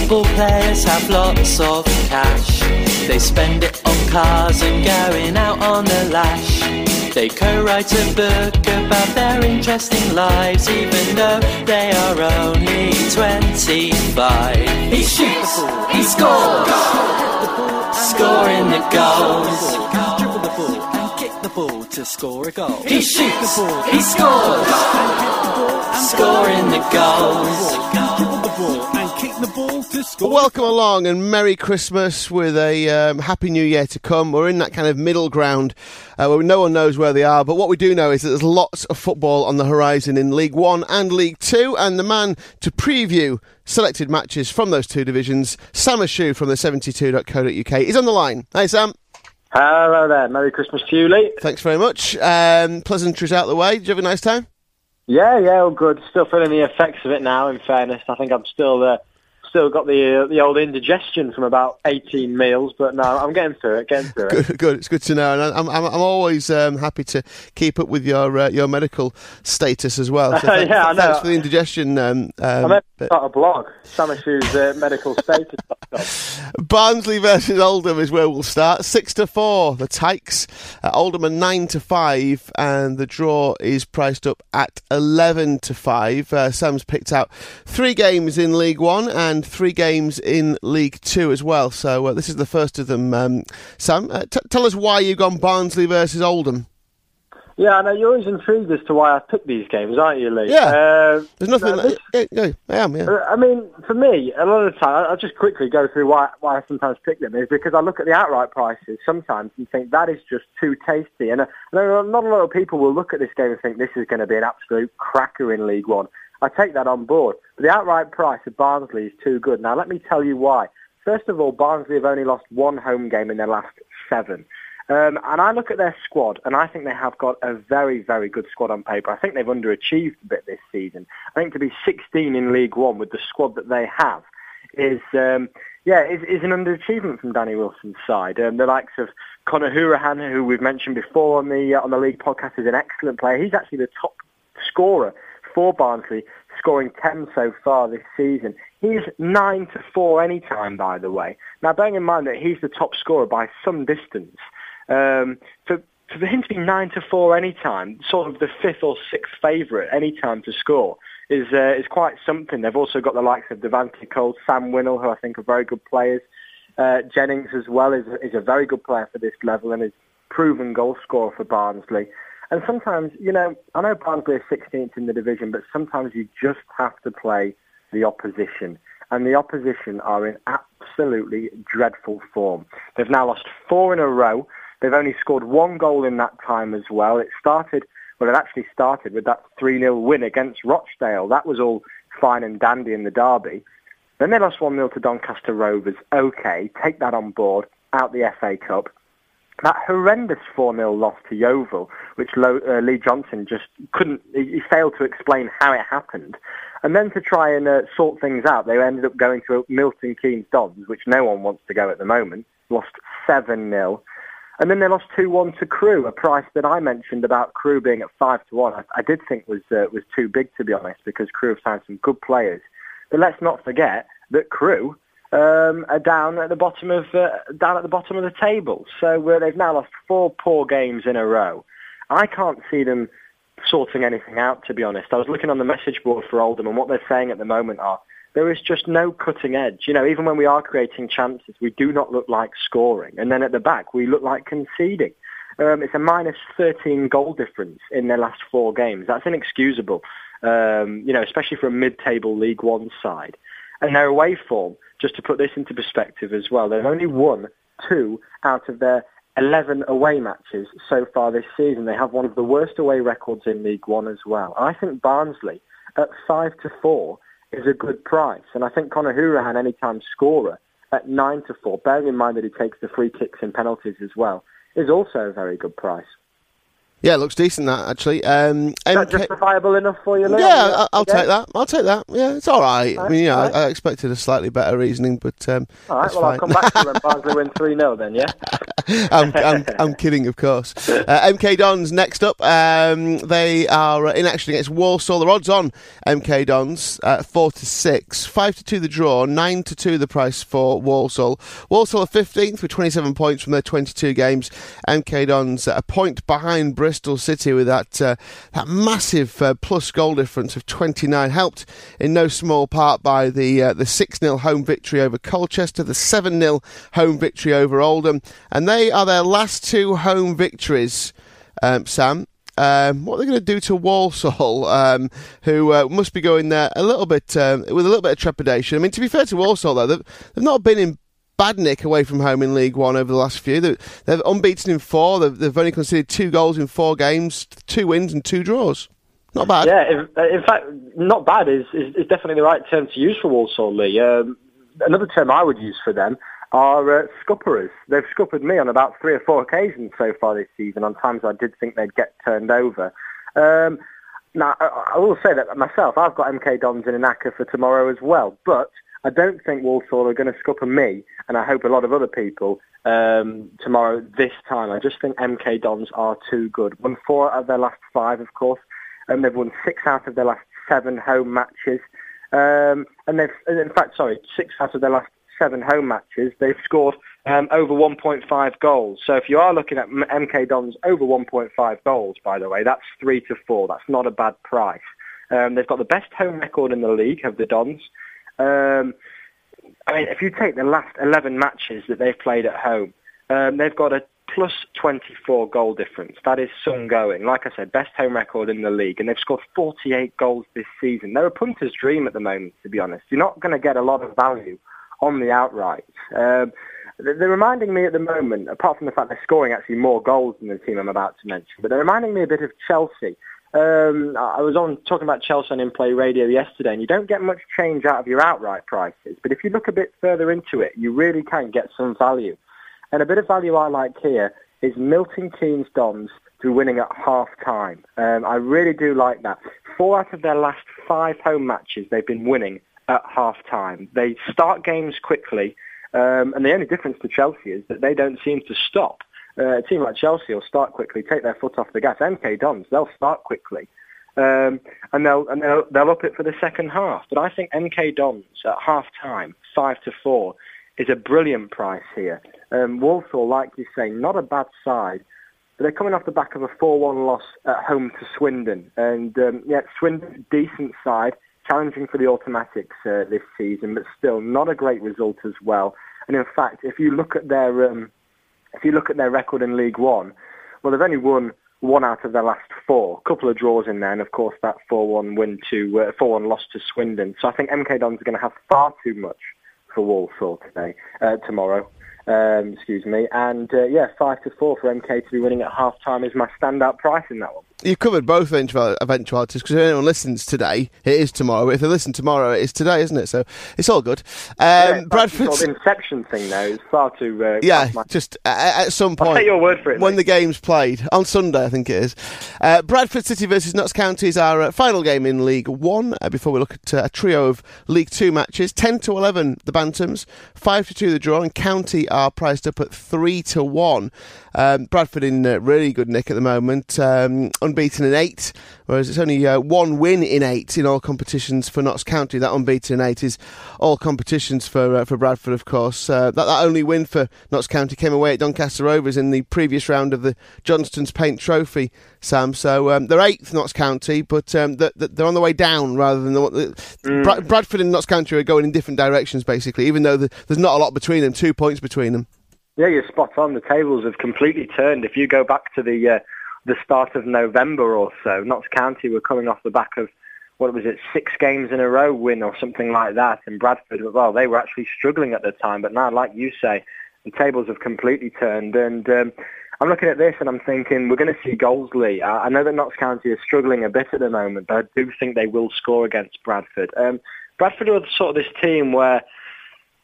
Football players have lots of cash. They spend it on cars and going out on the lash. They co-write a book about their interesting lives, even though they are only 25. He shoots, he scores, scoring the goals. Dribble the ball and kick the ball to score a goal. He shoots, he scores, scoring the goals. Dribble the ball and kick the ball to score. Welcome along and Merry Christmas with a Happy New Year to come. We're in that kind of middle ground where no one knows where they are, but what we do know is that there's lots of football on the horizon in League One and League Two, and the man to preview selected matches from those two divisions, Sam Ashu from the 72.co.uk, is on the line. Hey Sam. Hello there. Merry Christmas to you, Lee. Thanks very much. Pleasantries out the way. Did you have a nice time? Yeah, all good. Still feeling the effects of it now, in fairness. I think I'm still got the old indigestion from about 18 meals, but no, I'm getting through it. Good. It's good to know, and I'm always happy to keep up with your medical status as well. So I know. Thanks for the indigestion. I'm going to start a blog, Sam Ashu's medical status. Barnsley versus Oldham is where we'll start. 6-4, the Tykes. Oldham are 9-5, and the draw is priced up at 11-5. Sam's picked out 3 games in League One and 3 games in League Two as well. So this is the first of them. Sam, tell us why you've gone Barnsley versus Oldham. Yeah, I know you're always intrigued as to why I picked these games, aren't you, Lee? Yeah. There's nothing. I am. Yeah. I mean, for me, a lot of the time, I'll just quickly go through why I sometimes pick them, is because I look at the outright prices sometimes and think that is just too tasty. And not a lot of people will look at this game and think this is going to be an absolute cracker in League One. I take that on board. But the outright price of Barnsley is too good. Now, let me tell you why. First of all, Barnsley have only lost 1 home game in their last 7. And I look at their squad, and I think they have got a very, very good squad on paper. I think they've underachieved a bit this season. I think to be 16 in League One with the squad that they have is an underachievement from Danny Wilson's side. The likes of Conor Hourihane, who we've mentioned before on the League podcast, is an excellent player. He's actually the top scorer for Barnsley, scoring 10 so far this season. He's 9-4 anytime, by the way. Now, bearing in mind that he's the top scorer by some distance, for him to be 9-4 anytime, sort of the 5th or 6th favourite anytime to score, is quite something. They've also got the likes of Devante Cole, Sam Winnell, who I think are very good players. Jennings as well is a very good player for this level and is proven goal scorer for Barnsley. And sometimes, I know Barnsley are 16th in the division, but sometimes you just have to play the opposition. And the opposition are in absolutely dreadful form. They've now lost 4 in a row. They've only scored 1 goal in that time as well. It actually started with that 3-0 win against Rochdale. That was all fine and dandy in the derby. Then they lost 1-0 to Doncaster Rovers. Okay, take that on board, out the FA Cup. That horrendous 4-0 loss to Yeovil, which Lee Johnson just he failed to explain how it happened. And then to try and sort things out, they ended up going to Milton Keynes Dons, which no one wants to go at the moment, lost 7-0. And then they lost 2-1 to Crewe, a price that I mentioned about Crewe being at 5-1. I did think was too big, to be honest, because Crewe have signed some good players. But let's not forget that Crewe are down at the bottom of the table. So they've now lost 4 poor games in a row. I can't see them sorting anything out, to be honest. I was looking on the message board for Oldham, and what they're saying at the moment are there is just no cutting edge. Even when we are creating chances, we do not look like scoring. And then at the back, we look like conceding. It's a minus 13 goal difference in their last 4 games. That's inexcusable, especially for a mid-table League One side. And their away form, just to put this into perspective as well, they've only won 2 out of their 11 away matches so far this season. They have one of the worst away records in League One as well. I think Barnsley at 5-4 is a good price. And I think Conor Hourihane, anytime scorer, at 9-4, bearing in mind that he takes the free kicks and penalties as well, is also a very good price. Yeah, it looks decent, that, actually. Is that justifiable enough for you, Lee? Yeah, I'll take that. I'll take that. Yeah, it's all right. I mean, right. I expected a slightly better reaning, but all right, well, fine. I'll come back to you when Barnsley win 3-0 then, yeah? I'm kidding, of course. MK Dons next up. They are in action against Walsall. The odds on MK Dons 4-6, 5-2 the draw, 9-2 the price for Walsall. Walsall are 15th with 27 points from their 22 games. MK Dons a point behind Bristol City with that massive plus goal difference of 29, helped in no small part by the 6-0 home victory over Colchester, the 7-0 home victory over Oldham, and they are their last two home victories, Sam. What are they going to do to Walsall, who must be going there a little bit with a little bit of trepidation? I mean, to be fair to Walsall, though, they've not been in bad nick away from home in League One over the last few. They're unbeaten in 4. They've only conceded 2 goals in 4 games, 2 wins and 2 draws. Not bad. Yeah, in fact, not bad is definitely the right term to use for Walsall, Lee. Another term I would use for them are scupperers. They've scuppered me on about 3 or 4 occasions so far this season, on times I did think they'd get turned over. Now, I will say that myself, I've got MK Dons in an ACCA for tomorrow as well, but I don't think Walsall are going to scupper me, and I hope a lot of other people, tomorrow this time. I just think MK Dons are too good. Won 4 out of their last 5, of course, and they've won 6 out of their last 7 home matches. And they've, in fact, 6 out of their last 7 home matches, they've scored over 1.5 goals. So if you are looking at MK Dons over 1.5 goals, by the way, that's 3-4. That's not a bad price. They've got the best home record in the league of the Dons. I mean, if you take the last 11 matches that they've played at home, they've got a plus 24 goal difference. That is some going. Like I said, best home record in the league, and they've scored 48 goals this season. They're a punter's dream at the moment, to be honest. You're not going to get a lot of value on the outright. They're reminding me at the moment, apart from the fact they're scoring actually more goals than the team I'm about to mention, but they're reminding me a bit of Chelsea. I was on talking about Chelsea on In Play Radio yesterday, and you don't get much change out of your outright prices, but if you look a bit further into it, you really can get some value. And a bit of value I like here is Milton Keynes Dons to winning at half-time. I really do like that. 4 out of their last 5 home matches, they've been winning at half-time. They start games quickly, and the only difference to Chelsea is that they don't seem to stop. A team like Chelsea will start quickly, take their foot off the gas. MK Dons, they'll start quickly, and they'll up it for the second half. But I think MK Dons at half-time, 5-4, is a brilliant price here. Walsall, like you say, not a bad side, but they're coming off the back of a 4-1 loss at home to Swindon. And Swindon, decent side, challenging for the automatics this season, but still not a great result as well. And in fact, if you look at their record in League One, well, they've only won 1 out of their last 4. A couple of draws in there, and of course that 4-1 loss to Swindon. So I think MK Dons are going to have far too much for Walsall tomorrow. And 5-4 for MK to be winning at half time is my standout price in that one. You've covered both eventualities, because if anyone listens today, it is tomorrow. If they listen tomorrow, it is today, isn't it? So it's all good. Bradford's sort of inception thing now is far too. Just at some point. I'll take your word for it. When the game's played on Sunday, I think it is. Bradford City versus Notts County is our final game in League One. Before we look at a trio of League Two matches, 10-11 the Bantams, 5-2 the draw, and County are priced up at 3-1. Bradford in really good nick at the moment. Unbeaten in 8, whereas it's only 1 win in 8 in all competitions for Notts County. That unbeaten in 8 is all competitions for Bradford, of course. That only win for Notts County came away at Doncaster Rovers in the previous round of the Johnston's Paint Trophy, Sam. So they're 8th, Notts County, but they're on the way down rather than Bradford and Notts County are going in different directions, basically, even though there's not a lot between them, 2 points between them. Yeah, you're spot on. The tables have completely turned. If you go back to the start of November or so, Notts County were coming off the back of, 6 games in a row win or something like that. And Bradford, well, they were actually struggling at the time. But now, like you say, the tables have completely turned. And I'm looking at this and I'm thinking, we're going to see goals, Lee. I know that Notts County is struggling a bit at the moment, but I do think they will score against Bradford. Bradford are sort of this team where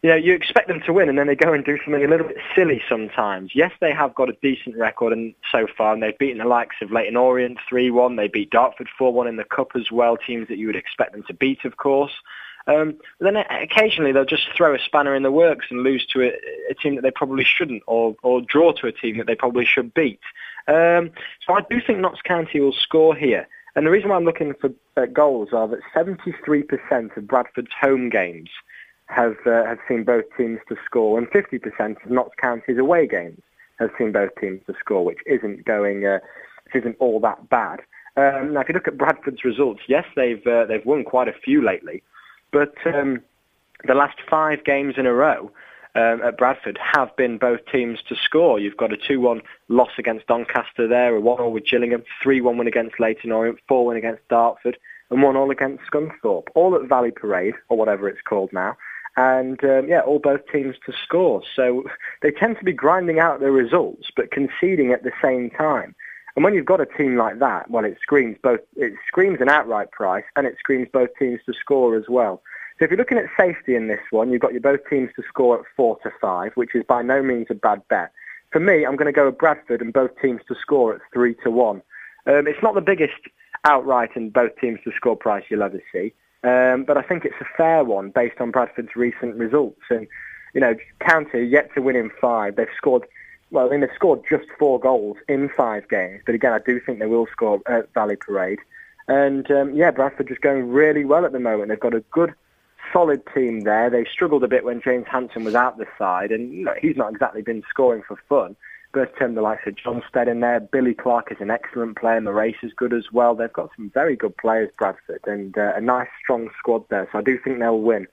you expect them to win, and then they go and do something a little bit silly sometimes. Yes, they have got a decent record so far, and they've beaten the likes of Leyton Orient 3-1. They beat Dartford 4-1 in the Cup as well, teams that you would expect them to beat, of course. Then occasionally they'll just throw a spanner in the works and lose to a team that they probably shouldn't, or draw to a team that they probably should beat. So I do think Notts County will score here. And the reason why I'm looking for goals are that 73% of Bradford's home games have seen both teams to score, and 50% of Notts County's away games have seen both teams to score, which isn't all that bad. Now, if you look at Bradford's results, yes, they've won quite a few lately, but the last 5 games in a row at Bradford have been both teams to score. You've got a 2-1 loss against Doncaster there, a 1-1 with Gillingham, 3-1 win against Leyton Orient, 4-1 against Dartford, and 1-1 against Scunthorpe, all at Valley Parade, or whatever it's called now. And, all both teams to score. So they tend to be grinding out their results, but conceding at the same time. And when you've got a team like that, well, it screams an outright price, and it screams both teams to score as well. So if you're looking at safety in this one, you've got your both teams to score at 4-5, which is by no means a bad bet. For me, I'm going to go with Bradford and both teams to score at 3-1. It's not the biggest outright and both teams to score price you'll ever see, but I think it's a fair one based on Bradford's recent results. And, County yet to win in 5. They've scored just 4 goals in 5 games. But again, I do think they will score at Valley Parade. And, Bradford just going really well at the moment. They've got a good, solid team there. They struggled a bit when James Hanson was out the side, and he's not exactly been scoring for fun. But the likes of John Stead in there, Billy Clark is an excellent player, Morace is good as well. They've got some very good players, Bradford, and a nice, strong squad there. So I do think they'll win.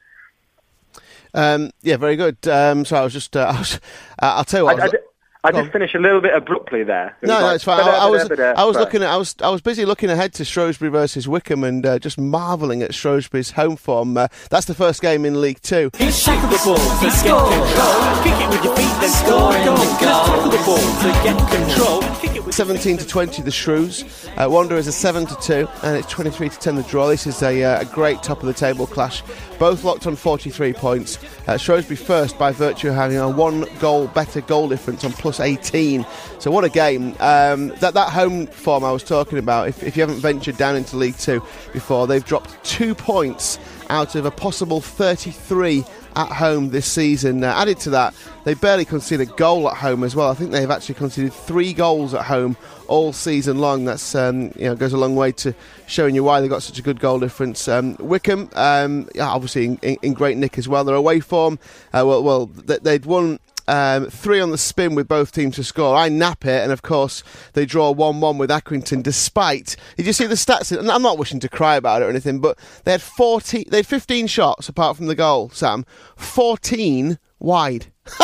Very good. So I was just, I'll tell you what. I just finished a little bit abruptly there. No, it's fine. I was busy looking ahead to Shrewsbury versus Wickham and just marvelling at Shrewsbury's home form. That's the first game in League Two. Tackle the ball to score. Kick it with your feet, then score a goal. Tackle the ball to get control. 17-20 the Shrews. Wanderers are 7-2, and it's 23-10 the draw. This is a great top of the table clash. Both locked on 43 points. Shrewsbury first by virtue of having a 1 goal better goal difference on plus 18. So what a game. That home form I was talking about, if you haven't ventured down into League Two before, they've dropped 2 points out of a possible 33 at home this season. Added to that, they barely conceded a goal at home as well. I think they've actually conceded 3 goals at home all season long. That's goes a long way to showing you why they got such a good goal difference. Wickham, obviously in great nick as well. Their away form, they'd won 3 on the spin with both teams to score. I nap it, and of course they draw 1-1 with Accrington. Despite, did you see the stats? And I'm not wishing to cry about it or anything, but they had 15 shots apart from the goal. Sam, 14 wide.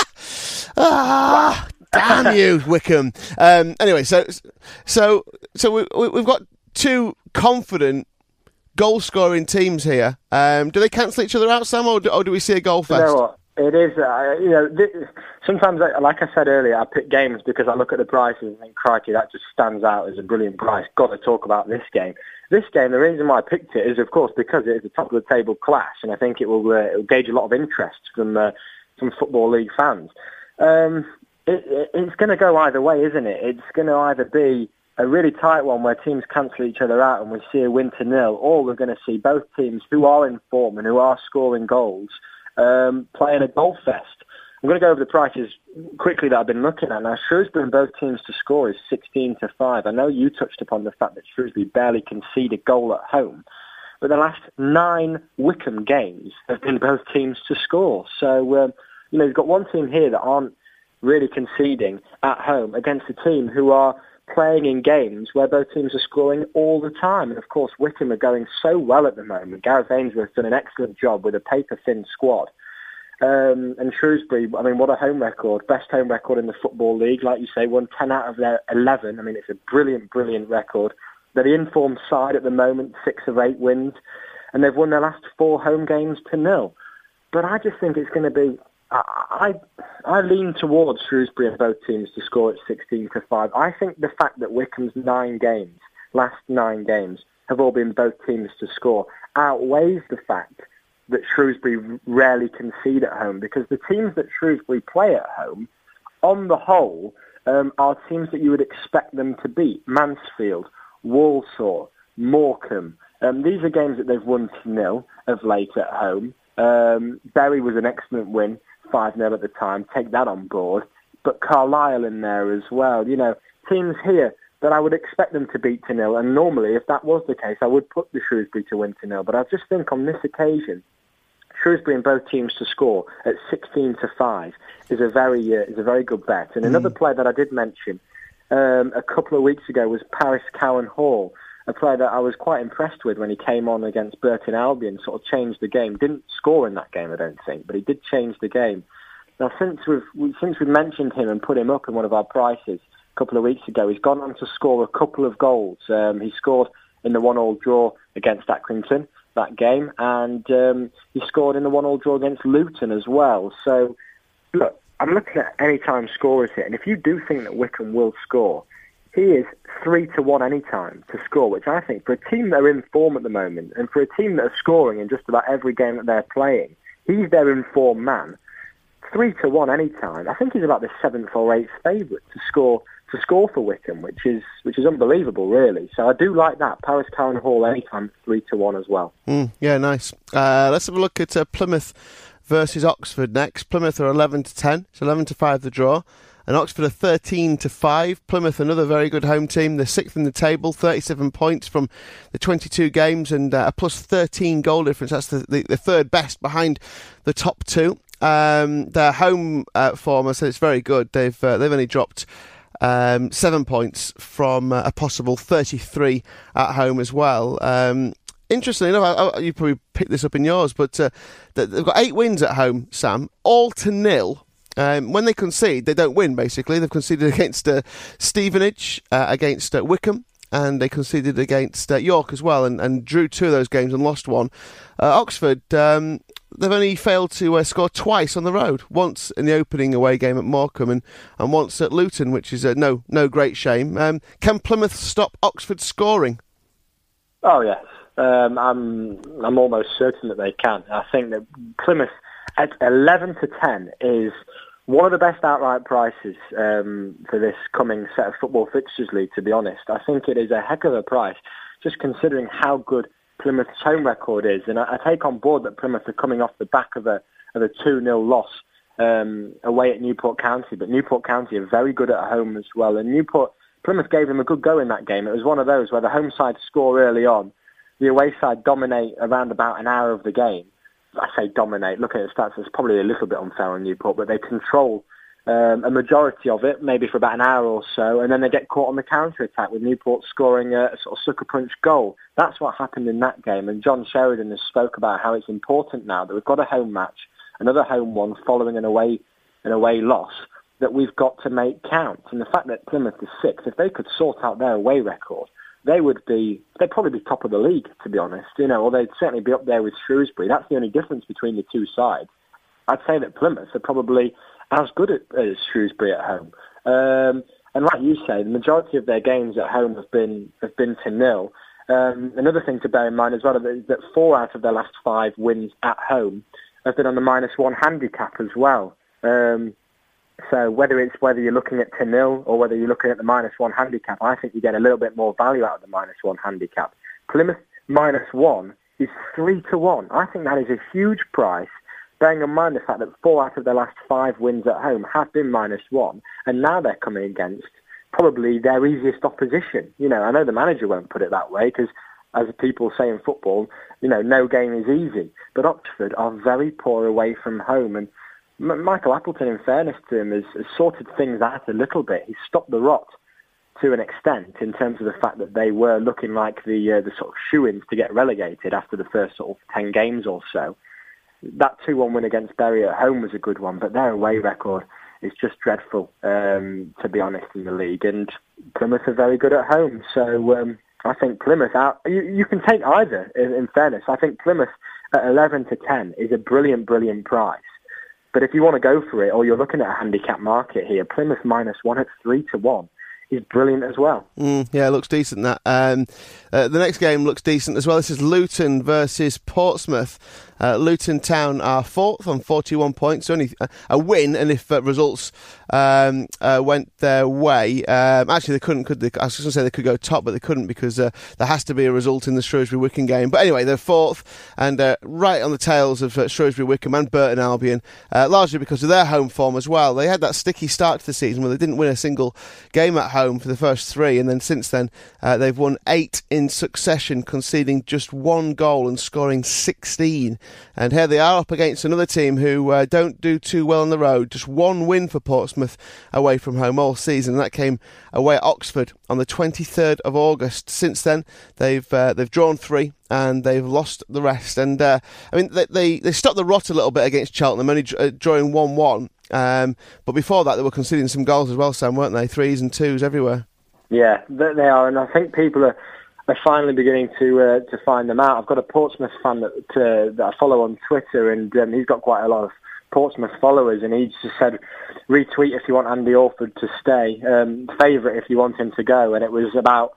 Damn you, Wickham. Anyway, so we've got 2 confident goal-scoring teams here. Do they cancel each other out, Sam, or do we see a goal fest? You know what? It is, sometimes, like I said earlier, I pick games because I look at the prices and think, crikey, that just stands out as a brilliant price. Got to talk about this game. This game, the reason why I picked it is, of course, because it is a top-of-the-table clash, and I think it will gauge a lot of interest from Football League fans. It's going to go either way, isn't it? It's going to either be a really tight one where teams cancel each other out and we see a 1-0, or we're going to see both teams who are in form and who are scoring goals playing a goal fest. I'm going to go over the prices quickly that I've been looking at. Now, Shrewsbury and both teams to score is 16-5. I know you touched upon the fact that Shrewsbury barely concede a goal at home, but the last 9 Wickham games have been both teams to score. So, you've got one team here that aren't really conceding at home against a team who are playing in games where both teams are scoring all the time. And of course, Wickham are going so well at the moment. Gareth Ainsworth's done an excellent job with a paper-thin squad. And Shrewsbury, what a home record. Best home record in the Football League. Like you say, won 10 out of their 11. It's a brilliant, brilliant record. They're the informed side at the moment, 6 of 8 wins. And they've won their last 4 home games to 0. But I just think it's going to be... I lean towards Shrewsbury and both teams to score at 16-5. I think the fact that Wickham's last 9 games, have all been both teams to score, outweighs the fact that Shrewsbury rarely concede at home, because the teams that Shrewsbury play at home, on the whole, are teams that you would expect them to beat. Mansfield, Walsall, Morecambe. These are games that they've won 2-0 of late at home. Bury was an excellent win, 5-0 at the time. Take that on board. But Carlisle in there as well. You know, teams here that I would expect them to beat 2-0. And normally, if that was the case, I would put the Shrewsbury to win 2-0. But I just think on this occasion, Shrewsbury and both teams to score at 16-5 is a very good bet. And another player that I did mention a couple of weeks ago was Paris Cowan Hall, a player that I was quite impressed with when he came on against Burton Albion, sort of changed the game. Didn't score in that game, I don't think, but he did change the game. Now, since we've mentioned him and put him up in one of our prices a couple of weeks ago, he's gone on to score a couple of goals. He scored in the 1-1 draw against Accrington that game, and he scored in the 1-1 draw against Luton as well. So, look, I'm looking at anytime scorers here, and if you do think that Wycombe will score, he is 3-1 anytime to score, which I think for a team that are in form at the moment, and for a team that are scoring in just about every game that they're playing, he's their informed man. 3-1 anytime. I think he's about the 7th or 8th favourite to score for Wycombe, which is unbelievable, really. So I do like that. Paris Cowan Hall anytime 3-1 as well. Yeah, nice. Let's have a look at Plymouth versus Oxford next. Plymouth are 11-10. It's 11-5 the draw. And Oxford are 13-5. Plymouth, another very good home team. They're 6th in the table, 37 points from the 22 games and a plus 13 goal difference. That's the third best behind the top two. Their home form, I said, it's very good. They've only dropped 7 points from a possible 33 at home as well. Interestingly enough, you probably picked this up in yours, but they've got 8 wins at home, Sam, all to 0. When they concede, they don't win, basically. They've conceded against Stevenage, against Wycombe, and they conceded against York as well, and drew 2 of those games and lost 1. Oxford, they've only failed to score twice on the road. Once in the opening away game at Morecambe and once at Luton, which is no great shame. Can Plymouth stop Oxford scoring? Oh, yes. I'm almost certain that they can. I think that Plymouth at 11-10 is one of the best outright prices for this coming set of football fixtures league, to be honest. I think it is a heck of a price, just considering how good Plymouth's home record is. And I take on board that Plymouth are coming off the back of a 2-0 loss away at Newport County. But Newport County are very good at home as well. And Plymouth gave them a good go in that game. It was one of those where the home side score early on, the away side dominate around about an hour of the game. I say dominate, looking at the stats, it's probably a little bit unfair on Newport, but they control a majority of it, maybe for about an hour or so, and then they get caught on the counter-attack with Newport scoring a sort of sucker punch goal. That's what happened in that game, and John Sheridan has spoke about how it's important now that we've got a home match, another home one following an away loss, that we've got to make count. And the fact that Plymouth is 6th, if they could sort out their away record, they'd probably be top of the league, to be honest, or they'd certainly be up there with Shrewsbury. That's the only difference between the two sides. I'd say that Plymouth are probably as good as Shrewsbury at home. And like you say, the majority of their games at home have been to 0. Another thing to bear in mind as well is that 4 out of their last 5 wins at home have been on the -1 handicap as well. So whether you're looking at 2-0 or whether you're looking at the -1 handicap, I think you get a little bit more value out of the -1 handicap. Plymouth -1 is 3-1. I think that is a huge price, bearing in mind the fact that 4 out of their last 5 wins at home have been -1, and now they're coming against probably their easiest opposition. I know the manager won't put it that way, because as people say in football, no game is easy. But Oxford are very poor away from home, and Michael Appleton, in fairness to him, has sorted things out a little bit. He's stopped the rot to an extent in terms of the fact that they were looking like the sort of shoo-ins to get relegated after the first sort of 10 games or so. That 2-1 win against Bury at home was a good one, but their away record is just dreadful, to be honest, in the league. And Plymouth are very good at home, so I think Plymouth out. You can take either. In fairness, I think Plymouth at 11-10 is a brilliant price. But if you want to go for it, or you're looking at a handicap market here, Plymouth -1 at 3-1 is brilliant as well. Yeah, it looks decent, that. The next game looks decent as well. This is Luton versus Portsmouth. Luton Town are 4th on 41 points. Only a win, and if results went their way, actually they couldn't. Could they? I was going to say they could go top, but they couldn't because there has to be a result in the Shrewsbury-Wycombe game. But anyway, they're 4th and right on the tails of Shrewsbury-Wycombe and Burton Albion, largely because of their home form as well. They had that sticky start to the season where they didn't win a single game at home for the first 3, and then since then they've won 8 in succession, conceding just 1 goal and scoring 16. And here they are up against another team who don't do too well on the road. Just 1 win for Portsmouth away from home all season, and that came away at Oxford on the 23rd of August. Since then, they've drawn 3 and they've lost the rest. And I mean, they stopped the rot a little bit against Cheltenham, only drawing 1-1. But before that, they were conceding some goals as well, Sam, weren't they? 3s and 2s everywhere. Yeah, they are, and I think people are finally beginning to find them out. I've got a Portsmouth fan that I follow on Twitter, and he's got quite a lot of Portsmouth followers, and he just said, retweet if you want Andy Orford to stay, favourite if you want him to go, and it was about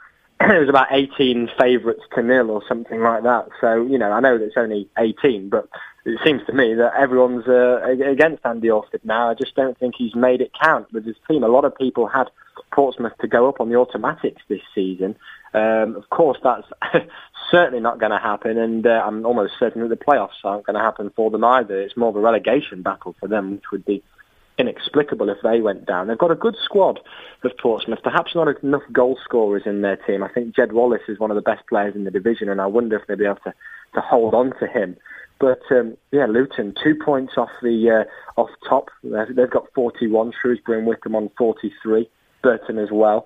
18 favourites to 0 or something like that. So, you know, I know that it's only 18, but it seems to me that everyone's against Andy Orford now. I just don't think he's made it count with his team. A lot of people had Portsmouth to go up on the automatics this season. Of course, that's certainly not going to happen, and I'm almost certain that the playoffs aren't going to happen for them either. It's more of a relegation battle for them, which would be inexplicable if they went down. They've got a good squad of Portsmouth, perhaps not enough goal scorers in their team. I think Jed Wallace is one of the best players in the division, and I wonder if they'll be able to hold on to him. But Luton 2 points off top. They've got 41. Shrewsbury and Wycombe on 43. Burton as well.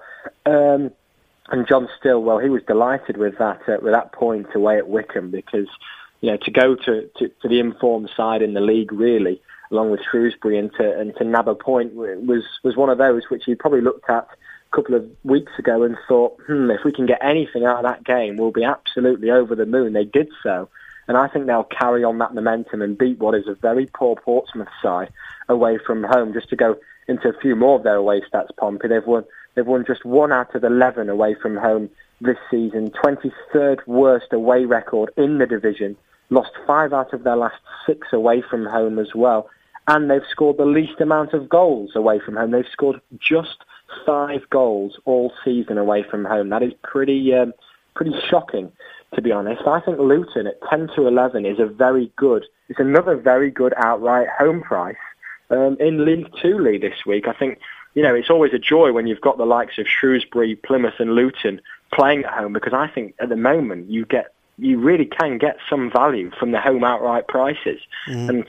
And John Stillwell, he was delighted with that point away at Wycombe, because, you know, to go to the informed side in the league, really, along with Shrewsbury, and to nab a point was one of those which he probably looked at a couple of weeks ago and thought, if we can get anything out of that game, we'll be absolutely over the moon. They did so, and I think they'll carry on that momentum and beat what is a very poor Portsmouth side away from home. Just to go into a few more of their away stats, Pompey, they've won just 1 out of 11 away from home this season, 23rd worst away record in the division, lost 5 out of their last 6 away from home as well, and they've scored the least amount of goals away from home. They've scored just 5 goals all season away from home. That is pretty shocking, to be honest. I think Luton at 10-11 is it's another very good outright home price in League 2 this week. I think, you know, it's always a joy when you've got the likes of Shrewsbury, Plymouth and Luton playing at home, because I think at the moment you really can get some value from the home outright prices. And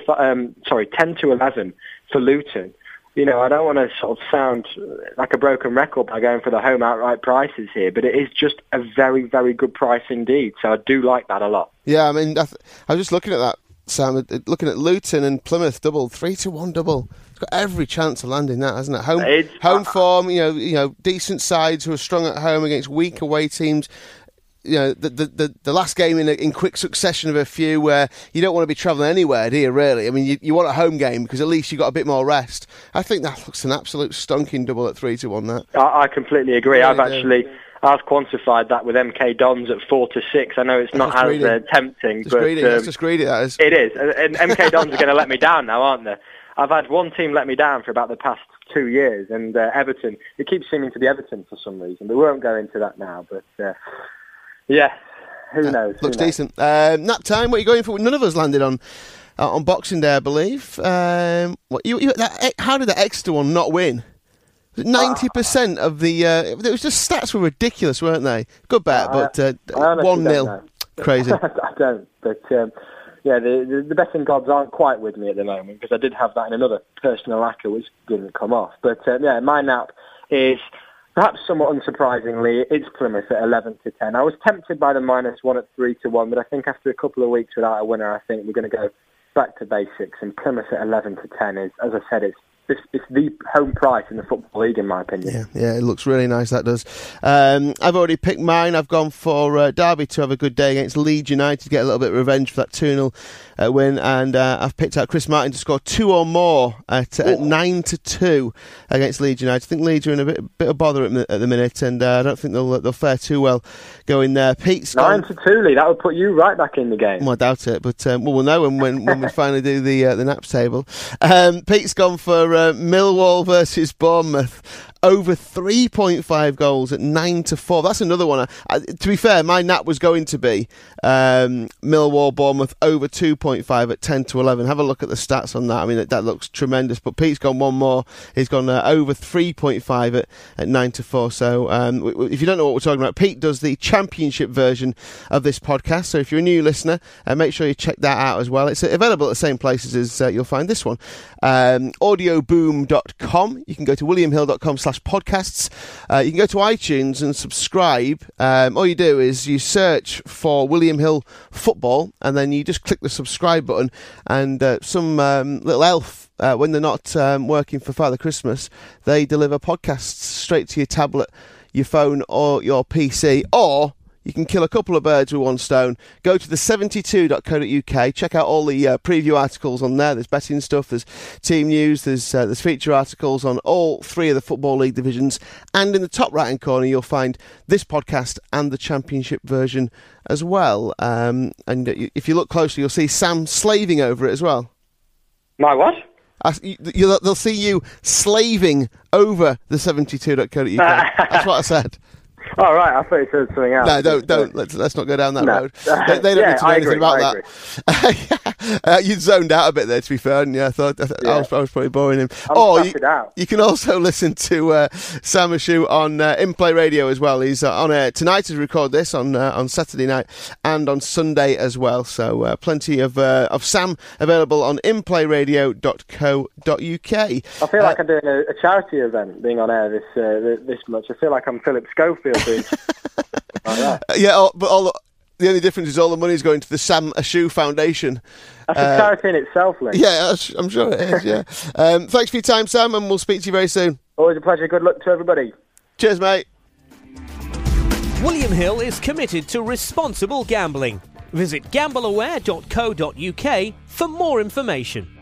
10-11 for Luton. You know, I don't want to sort of sound like a broken record by going for the home outright prices here, but it is just a very, very good price indeed. So I do like that a lot. Yeah, I mean, I was just looking at that, Sam, looking at Luton and Plymouth double, 3-1 double. It's got every chance of landing that, hasn't it? Home form, you know, decent sides who are strong at home against weak away teams. You know, the last game in quick succession of a few where you don't want to be travelling anywhere, do you, really? I mean, you want a home game because at least you got a bit more rest. I think that looks an absolute stonking double at 3-1, that. I completely agree. I've quantified that with MK Dons at 4-6. I know it's not as tempting, but it's just greedy, that is. It is, and MK Dons are going to let me down now, aren't they? I've had one team let me down for about the past 2 years, and Everton. It keeps seeming to be Everton for some reason. We won't go into that now, but yeah, who knows? Looks decent. Nap time. What are you going for? None of us landed on Boxing Day, I believe. How did the Exeter one not win? 90% of the... it was just stats were ridiculous, weren't they? Good bet, but 1-0. Crazy. I don't, but the betting gods aren't quite with me at the moment, because I did have that in another personal acca which didn't come off. But my nap is, perhaps somewhat unsurprisingly, it's Plymouth at 11-10. I was tempted by the -1 at 3-1, but I think after a couple of weeks without a winner, I think we're going to go back to basics, and Plymouth at 11-10 is, as I said, it's the home price in the Football League, in my opinion. Yeah, it looks really nice, that does. I've already picked mine. I've gone for Derby to have a good day against Leeds United to get a little bit of revenge for that 2-0 win, and I've picked out Chris Martin to score 2 or more at 9-2 against Leeds United. I think Leeds are in a bit of bother at the minute, and I don't think they'll fare too well going there. Pete's 9-2, Lee. That would put you right back in the game. Well, I doubt it, but we'll know when we finally do the Naps table. Pete's gone for Millwall versus Bournemouth. Over 3.5 goals at 9-4. That's another one. To be fair, my nap was going to be Millwall Bournemouth over 2.5 at 10-11. Have a look at the stats on that. I mean, that looks tremendous. But Pete's gone one more. He's gone over 3.5 at 9-4. So if you don't know what we're talking about, Pete does the championship version of this podcast. So if you're a new listener, make sure you check that out as well. It's available at the same places as you'll find this one. Audioboom.com. You can go to williamhill.com/podcasts. You can go to iTunes and subscribe. All you do is you search for William Hill Football, and then you just click the subscribe button, and some little elf, when they're not working for Father Christmas, they deliver podcasts straight to your tablet, your phone, or your PC. Or you can kill a couple of birds with one stone. Go to the72.co.uk. Check out all the preview articles on there. There's betting stuff, there's team news, there's feature articles on all 3 of the Football League divisions. And in the top right-hand corner, you'll find this podcast and the Championship version as well. And if you look closely, you'll see Sam slaving over it as well. My what? They'll see you slaving over the 72.co.uk. That's what I said. Oh, right, I thought you said something else. No, don't. Let's not go down that road. They don't need to know anything about that. You zoned out a bit there, to be fair, and I thought I was probably boring him. You can also listen to Sam Ashu on In-Play Radio as well. He's on air tonight to record this on Saturday night and on Sunday as well. So plenty of Sam available on inplayradio.co.uk. I feel like I'm doing a charity event being on air this much. I feel like I'm Philip Schofield. Like that. Yeah, but the only difference is all the money's going to the Sam Ashu Foundation. That's a charity in itself, Lee. Yeah, I'm sure it is, yeah. Thanks for your time, Sam, and we'll speak to you very soon. Always a pleasure. Good luck to everybody. Cheers, mate. William Hill is committed to responsible gambling. Visit gambleaware.co.uk for more information.